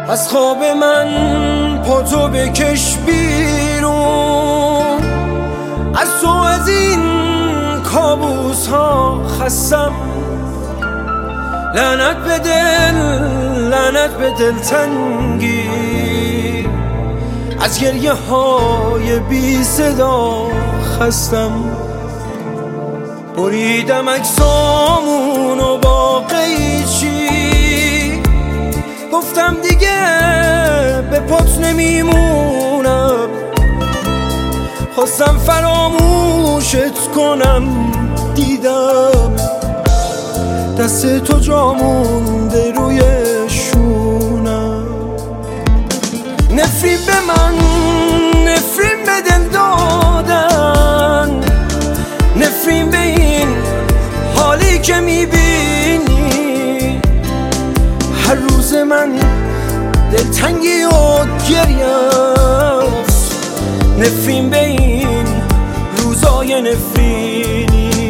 از خواب من پاتو بکش بیرون، از تو از این کابوس ها خستم. لعنت به دل، لعنت به دلتنگی، از گریه های بی صدا خستم. بریدم عکسامونو با قیچی، گفتم دیگه به پات نمیمونم. خواستم فراموشت کنم، دیدم دست تو جا مونده روی شونم. نفرین به من، نفرین به دل دادن، نفرین به این حالی که میبینی. هر روز من دلتنگی و گریه‌ست، نفرین به این روزای نفرینی.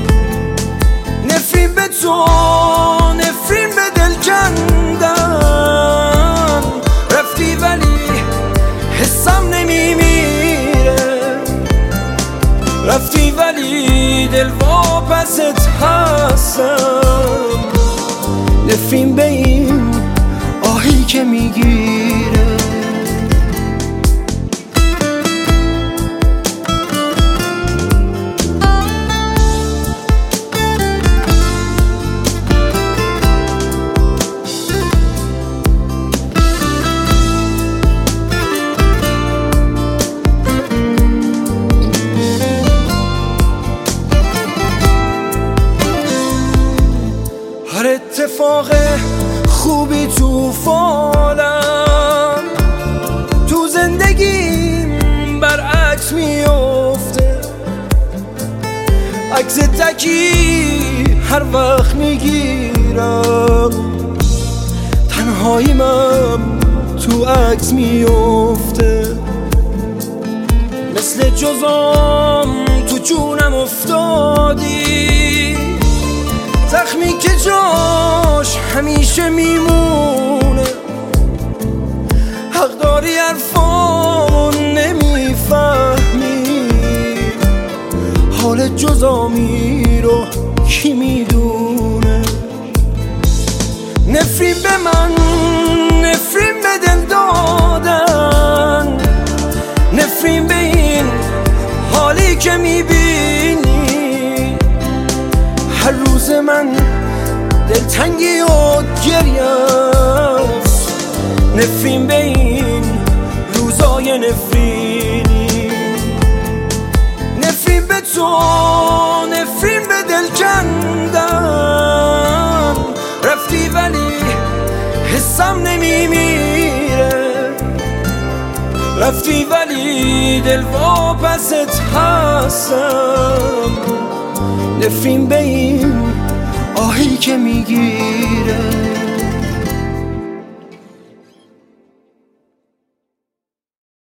نفرین به تو، نفرین به دل کندن، رفتی ولی حسم نمیمیره. رفتی ولی دل واپست هستم. نفرین به این آهی که میگیره. هر اتفاق خوبی تو فالم، تو زندگیم برعکس میفته. عکس تکی هر وقت میگیرم، تنهاییم تو عکس میفته. مثل جزام تو جونم افتادی، زخمی که جاش همیشه میمونه. حق داری حرفامو نمیفهمی، حال جزامی رو کی میدونه. نفرین به من، نفرین به دل دادن، نفرین به این حالی که میبینی. هر روز من دلتنگی و گریه‌ست، نفرین به این روزای نفرینی. نفرین به تو، نفرین به دل کندن، رفتی ولی حسم نمیمیره. رفتی ولی دل واپست هستم. نفرین به این آهی که میگیره.